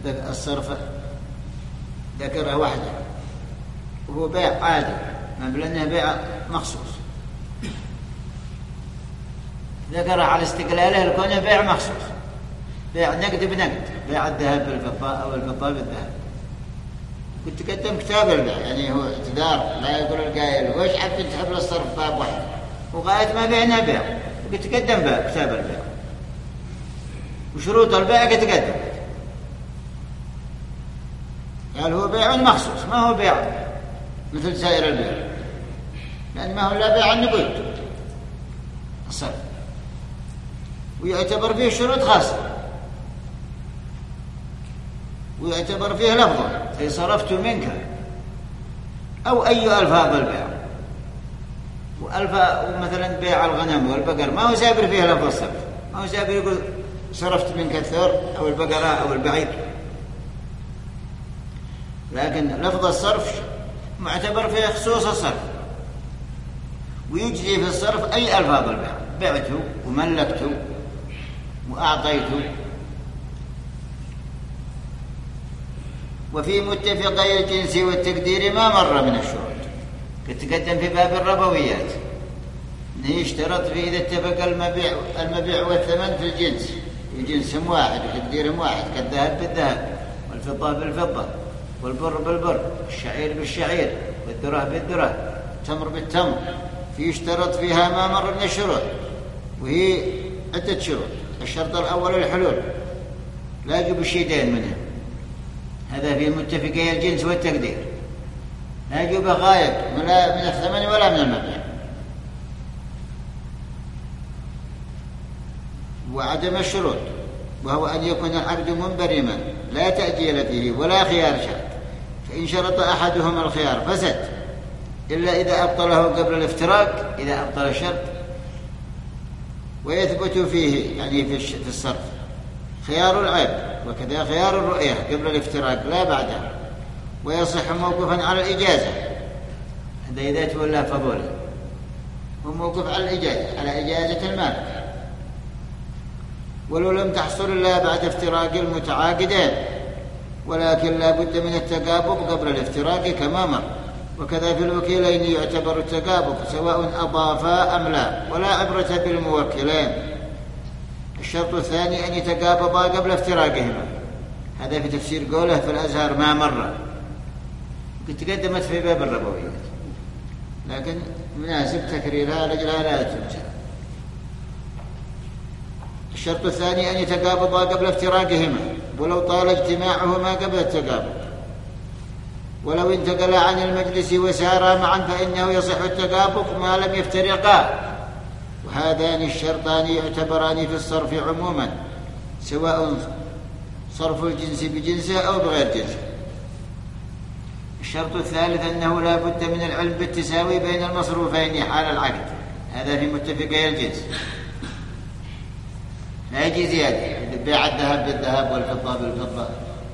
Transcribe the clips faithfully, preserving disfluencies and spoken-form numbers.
الصرف ذكرها وحده وهو بيع عادي، ما بلنه بيع مخصوص، ذكرها على استقلاله لكونه بيع مخصوص، بيع نقد بنقد، بيع الذهب بالفضة أو الفضة بالذهب. كنت تقدم كتاب البيع، يعني هو اعتذار، لا يقول القائل وش حبت تحب الصرف باب واحد وغاية ما بيعنا بيع، كنت تقدم بيع كتاب البيع وشروط البيع كنت تقدم. قال هو بيع مخصوص، ما هو بيع مثل سائر البيع، لأن ما هو لا بيع النقود الصرف، ويعتبر فيه شروط خاصة، ويعتبر فيه لفظ أي صرفت منك أو أي ألفاظ البيع. وألفاظ مثلا بيع الغنم والبقر ما هو سابر فيه لفظ الصرف، ما هو سابر يقول صرفت منك الثور أو البقرة أو البعير، لكن لفظ الصرف معتبر فيه خصوص الصرف، ويجزي في الصرف أي ألفاظ البيع، بعته وملكته وأعطيته. وفي متفقي الجنس والتقدير ما مر من الشروط، كتقدم في باب الربويات أنه يشترط فيه إذا اتفق المبيع, المبيع والثمن في الجنس، جنسهم واحد وتقديرهم واحد، كالذهب بالذهب والفضة بالفضة والبر بالبر، الشعير بالشعير والذرة بالذرة، التمر بالتمر، في يشترط فيها ما مر من الشروط، وهي عدة شروط. الشرط الأول الحلول، لا يجب الشيئين منها، هذا في متفقي الجنس والتقدير، لا يجب غاية من الثمن ولا من المبيع. وعدم الشروط، وهو أن يكون العقد منبرما لا تأجيل فيه ولا خيار شرط، فإن شرط أحدهما الخيار فسد إلا إذا أبطله قبل الافتراق، إذا أبطل الشرط. ويثبت فيه يعني في الصرف خيار العيب، وكذا خيار الرؤية قبل الافتراق لا بعدها، ويصح موقوفا على الإجازة، هذا إذا تولى فضوله، وموقوف على الإجازة على إجازة المالك، ولو لم تحصل إلا بعد افتراق المتعاقدين، ولكن لا بد من التقابض قبل الافتراق كما مر. وكذا في الوكيلين يعتبر التقابض سواء أضافا أم لا، ولا عبرة بالموكلين. الشرط الثاني أن يتقابضا قبل افتراقهما، هذا في تفسير قوله في الأزهر ما مر، قد تقدمت في باب الربويات، لكن مناسب تكريرها لأجلها لا تنسى. الشرط الثاني أن يتقابضا قبل افتراقهما ولو طال اجتماعهما قبل التقابض، ولو انتقلا عن المجلس وسارا معا فإنه يصح التقابض ما لم يفترقا. وهذان الشرطان يعتبران في الصرف عموما، سواء صرف الجنس بجنسه أو بغير جنسه. الشرط الثالث أنه لا بد من العلم بالتساوي بين المصروفين حال العقد، هذا في متفقي الجنس، لا يجي زيادة، بيع الذهب بالذهب والفضة بالفضة.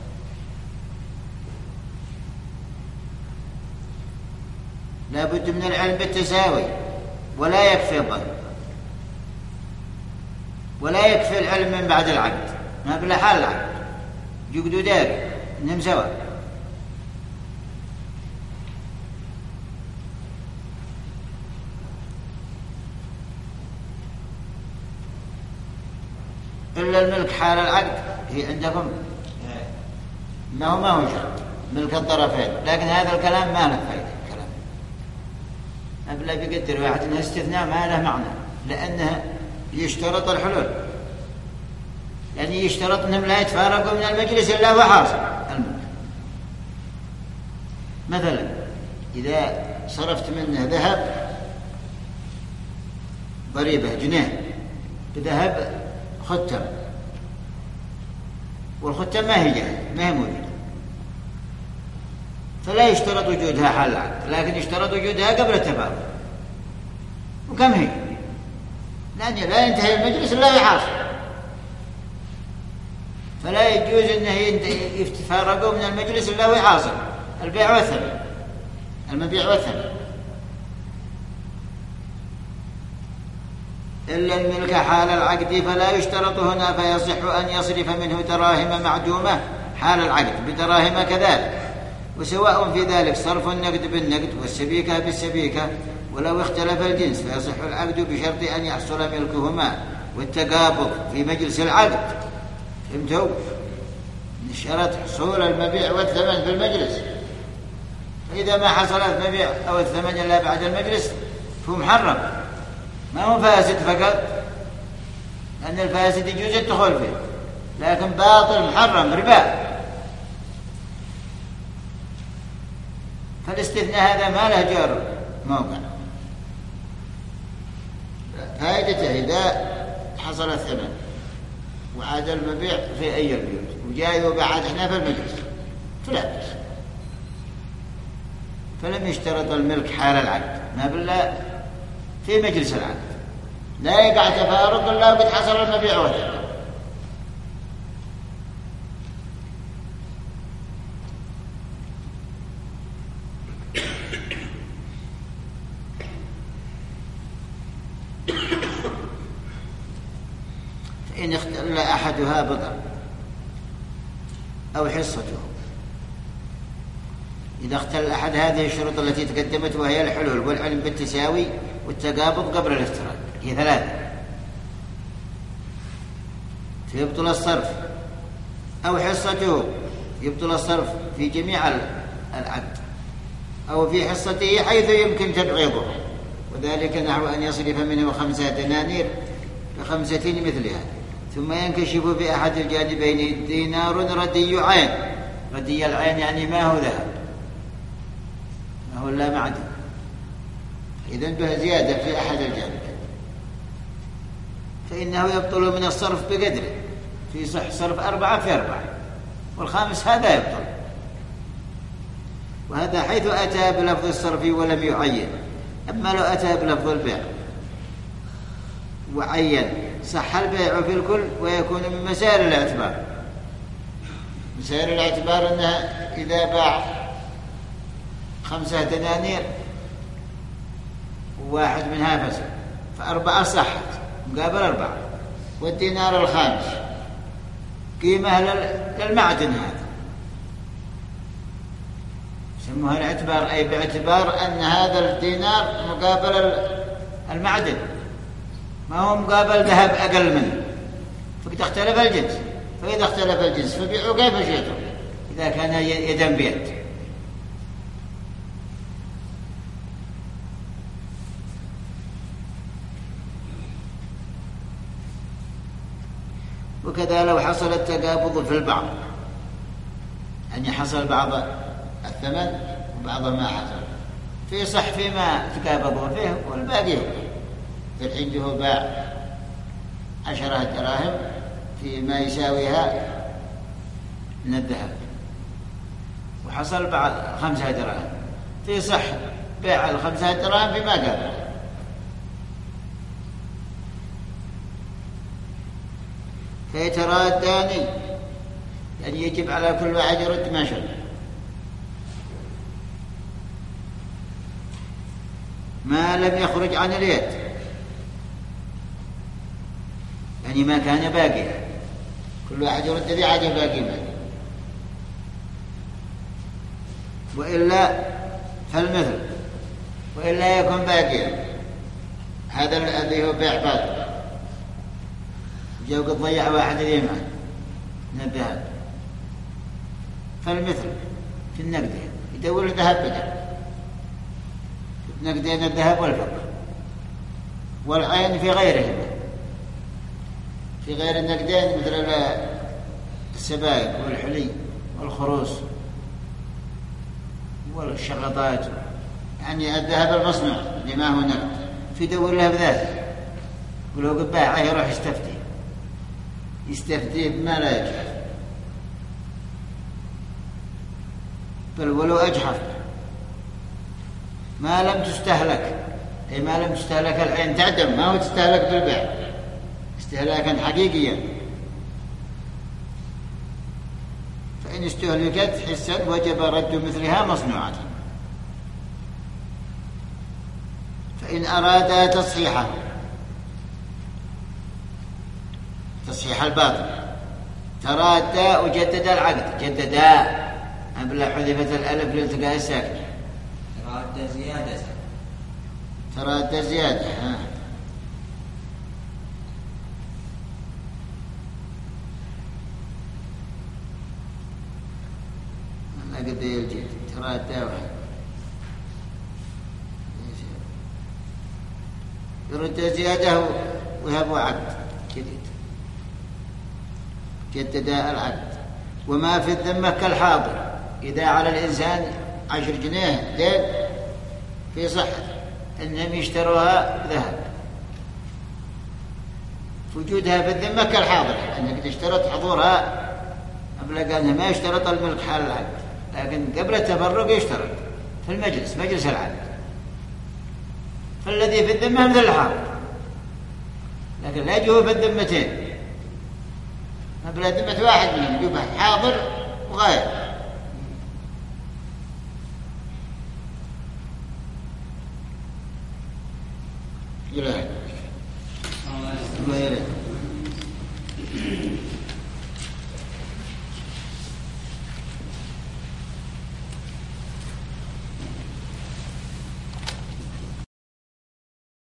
لا بد من العلم بالتساوي، ولا يكفي الظن، ولا يكفي العلم من بعد العقد، ما بلا حال العقد يقدوا داري انهم سواء. إلا الملك حال العقد هي عندكم ما هو ما هو شرط ملك الطرفين، لكن هذا الكلام ما له فائدة، الكلام أبلا بيقدر واحد إنه استثناء ما له معنى، لأنه يشترط الحلول، يعني يشترط أنهم لا يتفارقوا من المجلس إلا هو حاصل الملك. مثلا إذا صرفت منه ذهب ضريبة جنيه بذهب ختم، والختم ما هي جاهزة ما هي موجودة، فلا يشترط وجودها حال العقد، لكن يشترط وجودها قبل التفاوض. وكم هي؟ لأن لا ينتهي المجلس إلا يحاصل، فلا يجوز أنه يتفارقوا من المجلس إلا ويحاصل البيع والثمن، المبيع والثمن. إلا الملك حال العقد فلا يشترط هنا، فيصح أن يصرف منه دراهم معدومة حال العقد بدراهم كذلك. وسواء في ذلك صرف النقد بالنقد والسبيكة بالسبيكة، ولو اختلف الجنس فيصح العقد بشرط أن يحصل ملكهما والتقابض في مجلس العقد. فهمتوا؟ شرط حصول المبيع والثمن في المجلس، فإذا ما حصل المبيع أو الثمن إلا بعد المجلس فهو محرم، ما هو فاسد فقط، لأن الفاسد يجوز الدخول فيه، لكن باطل محرم ربا. فالاستثناء هذا ما له جار موقع. فائدته إذا حصل الثمن وعاد المبيع في أي البيوت وجاء وبعد احنا في المجلس فلا بأس، فلم يشترط الملك حال العقد، ما بالله في مجلس العقد لا يقع تفارق إلا قد حصل المبيع والثمن. إن اختل أحدها بطل أو حصته. إذا اختل أحد هذه الشروط التي تقدمت وهي الحلول والعلم بالتساوي والتقابض قبل الافتراق، هي ثلاثة، فيبطل الصرف، أو حصته يبطل الصرف في جميع العقد، أو في حصته حيث يمكن تبعيضه، وذلك نحو أن يصرف منه خمسة دنانير بخمسة مثلها، ثم ينكشف في أحد الجانبين دينار ردي عين. ردي العين يعني ما هو ذهب، ما هو لا معدن، إذن به زيادة في أحد الجانبين، فإنه يبطل من الصرف بقدره، في صح صرف أربعة في أربعة، والخامس هذا يبطل. وهذا حيث أتى بلفظ الصرف ولم يعين. أما لو أتى بلفظ البيع وعين صح البيع في الكل، ويكون من مسائل الاعتبار. مسائل الاعتبار أنه إذا باع خمسة دنانير وواحد منها فسد فأربعة صحت مقابل أربعة، والدينار الخامس قيمة للمعدن هذا، يسموها الاعتبار، أي باعتبار أن هذا الدينار مقابل المعدن، ما هو مقابل ذهب أقل منه، فقد اختلف الجنس. فإذا اختلف الجنس فبيعوا كيف شئتم إذا كان يدا بيد. وكذا لو حصل التقابض في البعض، يعني حصل بعض الثمن وبعض ما حصل، في صح فيما تقابضوا فيه والباقي هو. الحين جه باع عشرة دراهم فيما يساويها من الذهب، وحصل بعض خمسة دراهم، في صح بيع الخمسة دراهم فيما قابل. فيترادان، يعني يجب على كل واحد يرد ما شاء، ما لم يخرج عن اليد، يعني ما كان باقيا، كل واحد يرد ذي عاجه باقي منه. وإلا فالمثل، وإلا يكون باقيا، هذا الذي هو بيع باطل، جاء قد ضيع واحد اليمين من الذهب، فالمثل في النقدين يدور الذهب بدل، نقدين الذهب والفضة، والعين في غيرهما، في غير النقدين مثل السبائك والحلي والخروس والشغطات، يعني الذهب المصنوع اللي ما هو نقد، في دور له بذاته، ولو قباعه يروح يستفتي يستفتي بما لا يجوز، بل ولو أجحف ما لم تستهلك، أي ما لم تستهلك العين تعدم، ما هو تستهلك بالبيع استهلاكا حقيقيا. فإن استهلكت حسا وجب رد مثلها مصنوعة. فإن أرادا تصحيحه، تصحيح الباطل، ترادى وجدد العقد. جددا أبلا حذفت الألف لالتقاء الساكنة. ترادى زيادة. ترادى زيادة. ها أنا قد يلجي ترادى واحد يرد زيادة ويهب عقد جديد. جدد العقد. وما في الذمة كالحاضر. إذا على الإنسان عشر جنيه دين في صحة إنهم يشتروها ذهب، وجودها في الذمة كالحاضر، أنك تشترط حضورها. قبل قالنا ما يشترط الملك حال العقد، لكن قبل التفرق يشترط في المجلس، مجلس العقد. فالذي في الذمة مثل الحاضر، لكن لا يجوه في الذمتين. قبل ذمة واحد منهم يجوه حاضر وغير. جلال الله يرد.